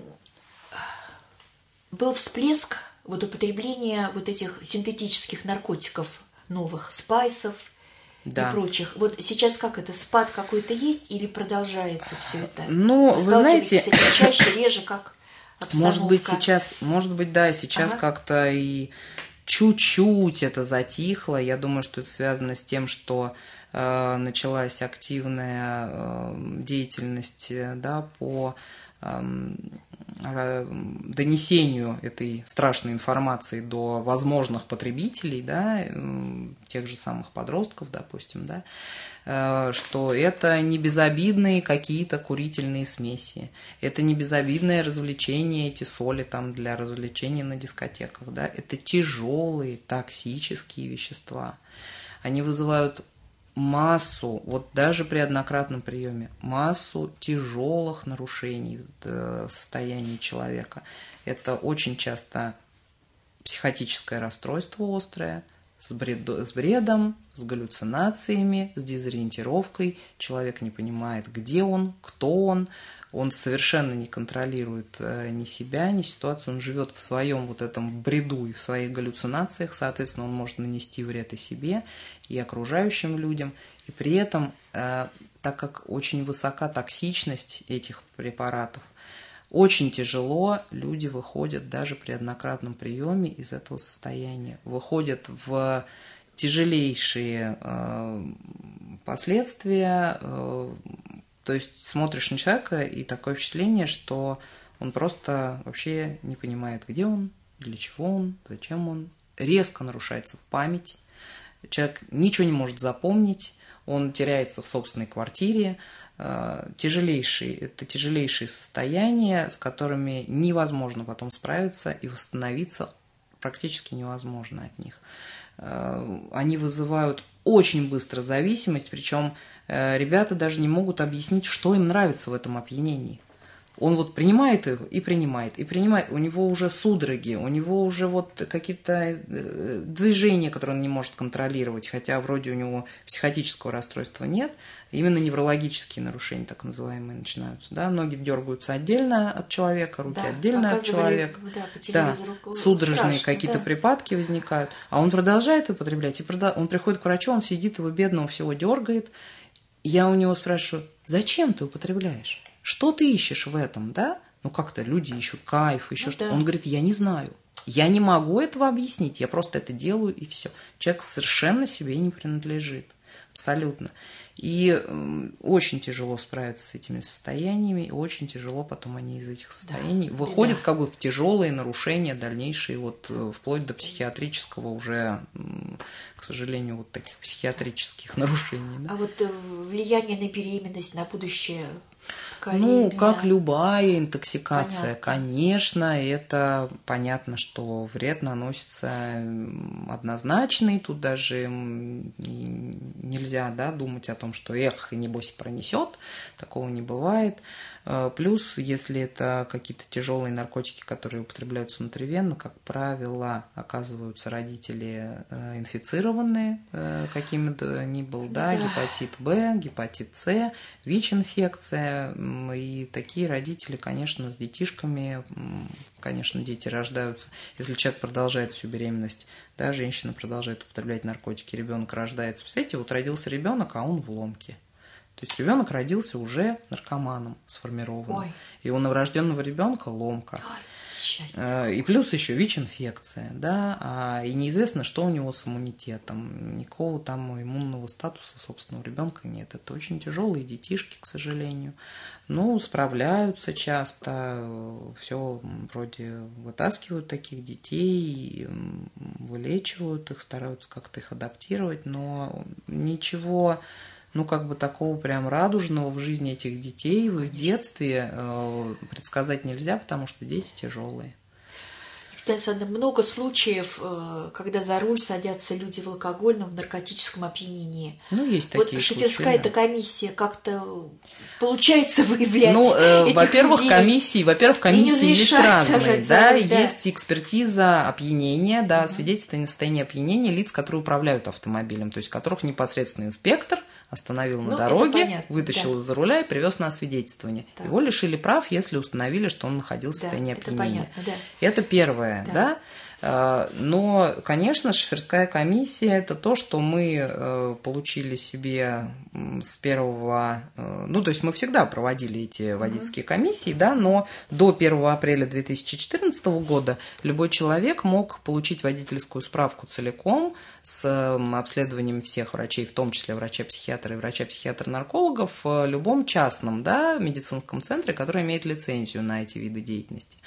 Speaker 2: Был всплеск вот употребления вот этих синтетических наркотиков новых, спайсов да. и прочих. Вот сейчас как это, спад какой-то есть или продолжается все это?
Speaker 3: Ну, вы знаете...
Speaker 2: чаще, реже, как обстановка?
Speaker 3: Может быть, сейчас, может быть, да, сейчас ага. как-то и чуть-чуть это затихло. Я думаю, что это связано с тем, что э, началась активная э, деятельность, да, по... Э, донесению этой страшной информации до возможных потребителей, да, тех же самых подростков, допустим, да, что это не безобидные какие-то курительные смеси, это не безобидное развлечение, эти соли там для развлечения на дискотеках, да, это тяжелые токсические вещества. Они вызывают массу, вот даже при однократном приеме, массу тяжелых нарушений в состоянии человека. Это очень часто психотическое расстройство острое, с, бред, с бредом, с галлюцинациями, с дезориентировкой. Человек не понимает, где он, кто он. Он совершенно не контролирует ни себя, ни ситуацию. Он живет в своем вот этом бреду и в своих галлюцинациях. Соответственно, он может нанести вред и себе, и окружающим людям. И при этом, так как очень высока токсичность этих препаратов, очень тяжело люди выходят даже при однократном приеме из этого состояния. Выходят в тяжелейшие последствия, То есть смотришь на человека, и такое впечатление, что он просто вообще не понимает, где он, для чего он, зачем он. Резко нарушается память. Человек ничего не может запомнить, он теряется в собственной квартире. Тяжелейшие, это тяжелейшие состояния, с которыми невозможно потом справиться, и восстановиться практически невозможно от них. Они вызывают очень быстро зависимость, причем ребята даже не могут объяснить, что им нравится в этом опьянении. Он вот принимает их и принимает, и принимает. У него уже судороги, у него уже вот какие-то движения, которые он не может контролировать, хотя вроде у него психотического расстройства нет. Именно неврологические нарушения, так называемые, начинаются. Да? Ноги дергаются отдельно от человека, руки да, отдельно от человека. Да, да, судорожные какие-то да. припадки возникают. А он продолжает употреблять, и продал... он приходит к врачу, он сидит, его бедного всего дергает. Я у него спрашиваю, зачем ты употребляешь? Что ты ищешь в этом, да? Ну, как-то люди ищут кайф, еще ну, что-то. Да. Он говорит, я не знаю. Я не могу этого объяснить, я просто это делаю, и все. Человек совершенно себе не принадлежит. Абсолютно. И э, очень тяжело справиться с этими состояниями, и очень тяжело потом они из этих состояний да, выходят да. как бы в тяжелые нарушения дальнейшие, вот э, вплоть до психиатрического уже, э, к сожалению, вот таких психиатрических нарушений. Да?
Speaker 2: А вот э, влияние на беременность, на будущее?
Speaker 3: Ну, как любая интоксикация, понятно. Конечно, это понятно, что вред наносится однозначный, тут даже нельзя, да, думать о том, что эх, небось пронесет, такого не бывает. Плюс, если это какие-то тяжелые наркотики, которые употребляются внутривенно, как правило, оказываются родители инфицированные какими то ни был, да, гепатит Б, гепатит С, ВИЧ-инфекция. И такие родители, конечно, с детишками, конечно, дети рождаются. Если человек продолжает всю беременность, да, женщина продолжает употреблять наркотики, ребенок рождается. Представляете, вот родился ребенок, а он в ломке. То есть ребенок родился уже наркоманом сформированным. Ой. И у новорожденного ребенка ломка. Ой, и плюс еще ВИЧ-инфекция, да, а, и неизвестно, что у него с иммунитетом. Никакого там иммунного статуса собственного ребенка нет. Это очень тяжелые детишки, к сожалению. Ну, справляются часто, все вроде вытаскивают таких детей, вылечивают их, стараются как-то их адаптировать, но ничего... ну, как бы такого прям радужного в жизни этих детей, в их детстве э, предсказать нельзя, потому что дети тяжелые.
Speaker 2: Кстати, много случаев, когда за руль садятся люди в алкогольном, в наркотическом опьянении.
Speaker 3: Ну, есть такие
Speaker 2: вот
Speaker 3: случаи.
Speaker 2: Шоферская-то комиссия как-то получается выявлять
Speaker 3: ну, э,
Speaker 2: этих
Speaker 3: во-первых,
Speaker 2: людей.
Speaker 3: Комиссии, во-первых, комиссии есть разные. Да,
Speaker 2: да.
Speaker 3: Есть экспертиза опьянения, да, угу. свидетельство о состоянии опьянения лиц, которые управляют автомобилем, то есть которых непосредственно инспектор остановил на ну, дороге, вытащил да. из-за руля и привез на освидетельствование. Так. Его лишили прав, если установили, что он находился да, в состоянии опьянения. Это, да. это первое, да. да? Но, конечно, шоферская комиссия – это то, что мы получили себе с первого… Ну, то есть мы всегда проводили эти водительские mm-hmm. комиссии, да, но до первого апреля две тысячи четырнадцатого года любой человек мог получить водительскую справку целиком с обследованием всех врачей, в том числе врача-психиатра и врача-психиатра-наркологов в любом частном, да, медицинском центре, который имеет лицензию на эти виды деятельности.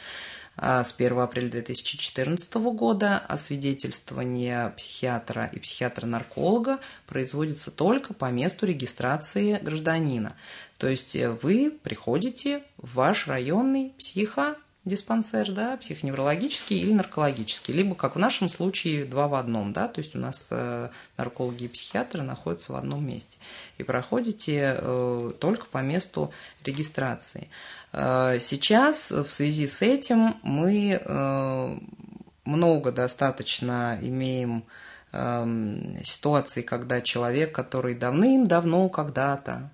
Speaker 3: С первого апреля две тысячи четырнадцатого года освидетельствование психиатра и психиатра-нарколога производится только по месту регистрации гражданина. То есть вы приходите в ваш районный психодиспансер, да, психоневрологический или наркологический, либо, как в нашем случае, два в одном, да, то есть у нас наркологи и психиатры находятся в одном месте. И проходите э, только по месту регистрации. Э, сейчас в связи с этим мы э, много достаточно имеем э, ситуаций, когда человек, который давным-давно когда-то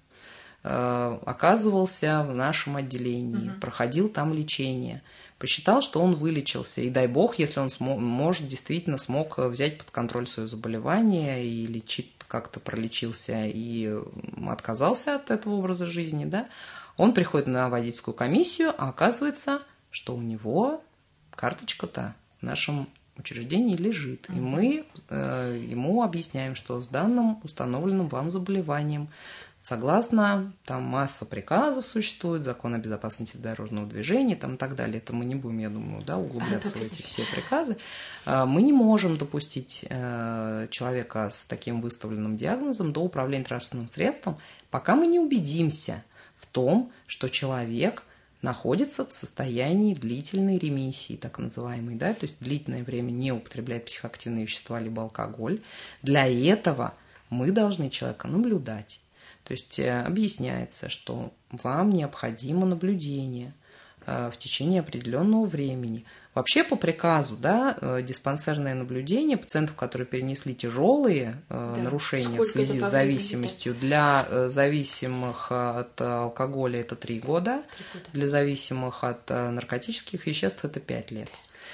Speaker 3: э, оказывался в нашем отделении, угу. проходил там лечение, посчитал, что он вылечился. И дай бог, если он смо- может, действительно смог взять под контроль свое заболевание и лечить, как-то пролечился и отказался от этого образа жизни, да, он приходит на водительскую комиссию, а оказывается, что у него карточка-то в нашем учреждении лежит. И мы э, ему объясняем, что с данным установленным вам заболеванием согласно, там масса приказов существует, закон о безопасности дорожного движения там, и так далее. Это мы не будем, я думаю, да, углубляться в эти все приказы. Мы не можем допустить человека с таким выставленным диагнозом до управления транспортным средством, пока мы не убедимся в том, что человек находится в состоянии длительной ремиссии, так называемой, да, то есть длительное время не употребляет психоактивные вещества либо алкоголь. Для этого мы должны человека наблюдать. То есть объясняется, что вам необходимо наблюдение в течение определенного времени. Вообще по приказу, да, диспансерное наблюдение пациентов, которые перенесли тяжелые да. нарушения Сколько в связи с зависимостью, для зависимых от алкоголя это три года, три года, для зависимых от наркотических веществ это пять лет.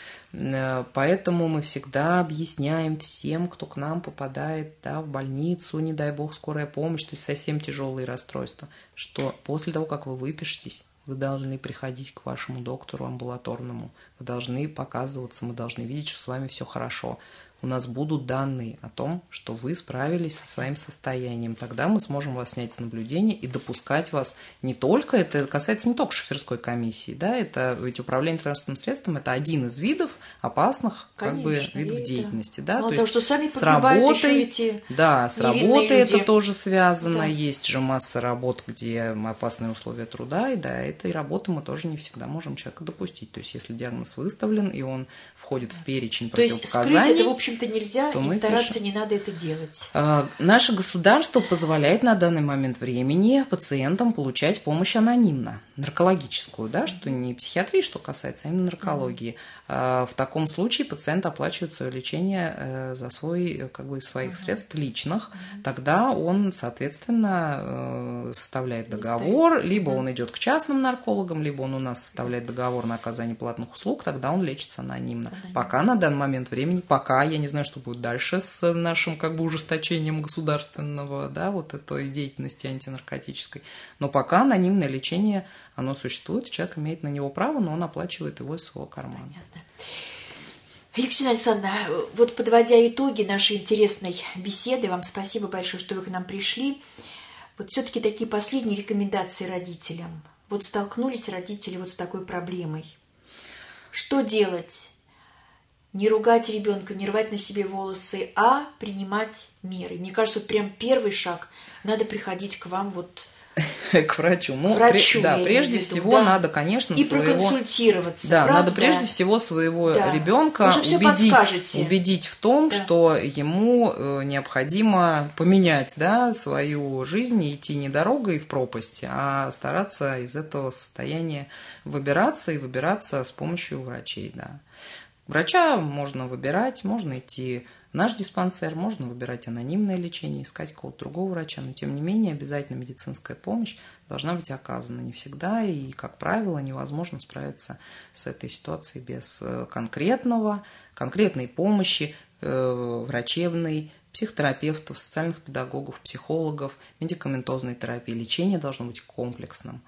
Speaker 3: Поэтому мы всегда объясняем всем, кто к нам попадает, да, в больницу, не дай бог скорая помощь, то есть совсем тяжелые расстройства, что после того, как вы выпишетесь, вы должны приходить к вашему доктору амбулаторному, вы должны показываться, мы должны видеть, что с вами все хорошо. У нас будут данные о том, что вы справились со своим состоянием. Тогда мы сможем вас снять с наблюдения и допускать вас не только, это касается не только шоферской комиссии, да, это ведь управление транспортным средством – это один из видов опасных Конечно, как бы, видов это... деятельности. Да,
Speaker 2: то
Speaker 3: то
Speaker 2: есть что сами
Speaker 3: с работой, да, с работой это
Speaker 2: люди.
Speaker 3: тоже связано.
Speaker 2: Да.
Speaker 3: Есть же масса работ, где опасные условия труда, и до этой работы мы тоже не всегда можем человека допустить. То есть если диагноз выставлен, и он входит в перечень
Speaker 2: то
Speaker 3: противопоказаний,
Speaker 2: есть скрыть это, в общем, то нельзя,
Speaker 3: то
Speaker 2: и стараться
Speaker 3: пишем.
Speaker 2: Не надо это делать.
Speaker 3: А, наше государство позволяет на данный момент времени пациентам получать помощь анонимно, наркологическую, да, что не психиатрии, что касается, а именно наркологии. А, в таком случае пациент оплачивает свое лечение э, за свой, как бы, из своих uh-huh. средств личных. Uh-huh. Тогда он, соответственно, э, составляет договор, uh-huh. либо он идет к частным наркологам, либо он у нас составляет договор на оказание платных услуг, тогда он лечится анонимно. Uh-huh. Пока на данный момент времени, пока я не знаю, что будет дальше с нашим как бы ужесточением государственного, да, вот этой деятельности антинаркотической. Но пока анонимное лечение, оно существует, человек имеет на него право, но он оплачивает его из своего кармана.
Speaker 2: Понятно. Екатерина Александровна, вот подводя итоги нашей интересной беседы, вам спасибо большое, что вы к нам пришли. Вот все-таки такие последние рекомендации родителям. Вот столкнулись родители вот с такой проблемой. Что делать? Не ругать ребенка, не рвать на себе волосы, а принимать меры. Мне кажется, вот прям первый шаг. Надо приходить к вам вот...
Speaker 3: К врачу. Ну,
Speaker 2: врачу
Speaker 3: при, да, прежде виду, всего да. надо, конечно,
Speaker 2: и
Speaker 3: своего...
Speaker 2: проконсультироваться.
Speaker 3: Да,
Speaker 2: правда?
Speaker 3: надо прежде всего своего
Speaker 2: да.
Speaker 3: ребенка убедить, убедить в том,
Speaker 2: да.
Speaker 3: что ему необходимо поменять, да, свою жизнь и идти не дорогой в пропасть, а стараться из этого состояния выбираться и выбираться с помощью врачей. Да. Врача можно выбирать, можно идти в наш диспансер, можно выбирать анонимное лечение, искать какого-то другого врача, но тем не менее обязательно медицинская помощь должна быть оказана. Не всегда и, как правило, невозможно справиться с этой ситуацией без конкретного, конкретной помощи э, врачебной, психотерапевтов, социальных педагогов, психологов, медикаментозной терапии. Лечение должно быть комплексным.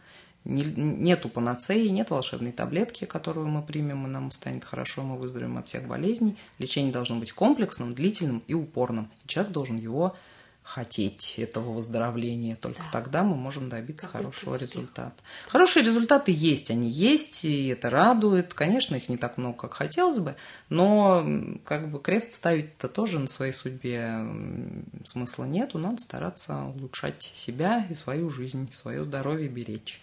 Speaker 3: Нету панацеи, нет волшебной таблетки, которую мы примем, и нам станет хорошо, мы выздоровеем от всех болезней. Лечение должно быть комплексным, длительным и упорным. И человек должен его хотеть, этого выздоровления. Только да. тогда мы можем добиться Какой хорошего результата. Хорошие результаты есть, они есть, и это радует. Конечно, их не так много, как хотелось бы, но как бы крест ставить-то тоже на своей судьбе смысла нету. Надо стараться улучшать себя и свою жизнь, свое здоровье беречь.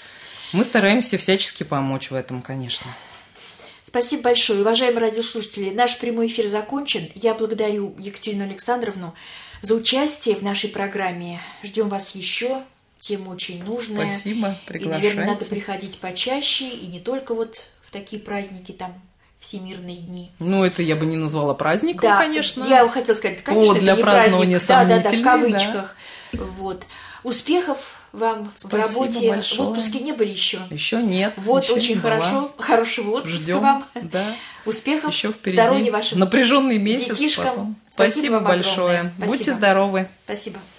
Speaker 3: Мы стараемся всячески помочь в этом, конечно.
Speaker 2: Спасибо большое. Уважаемые радиослушатели, наш прямой эфир закончен. Я благодарю Екатерину Александровну за участие в нашей программе. Ждем вас еще. Тема очень нужная.
Speaker 3: Спасибо, приглашайте.
Speaker 2: И, наверное, надо приходить почаще, и не только вот в такие праздники, там, всемирные дни.
Speaker 3: Ну, это я бы не назвала праздником,
Speaker 2: да,
Speaker 3: конечно.
Speaker 2: Я хотела сказать, конечно,
Speaker 3: О, для
Speaker 2: это не
Speaker 3: празднования
Speaker 2: праздник. Да, да, да, в
Speaker 3: Да.
Speaker 2: кавычках. Вот. Успехов вам
Speaker 3: Спасибо
Speaker 2: в работе.
Speaker 3: Большое.
Speaker 2: В отпуске не были еще?
Speaker 3: Еще нет.
Speaker 2: Вот,
Speaker 3: еще
Speaker 2: очень хорошо. Была. Хорошего отпуска
Speaker 3: Ждем,
Speaker 2: вам.
Speaker 3: Да.
Speaker 2: Успехов,
Speaker 3: еще впереди.
Speaker 2: здоровья вашим
Speaker 3: напряженный месяц
Speaker 2: детишкам.
Speaker 3: потом.
Speaker 2: Спасибо,
Speaker 3: Спасибо большое.
Speaker 2: Спасибо.
Speaker 3: Будьте здоровы.
Speaker 2: Спасибо.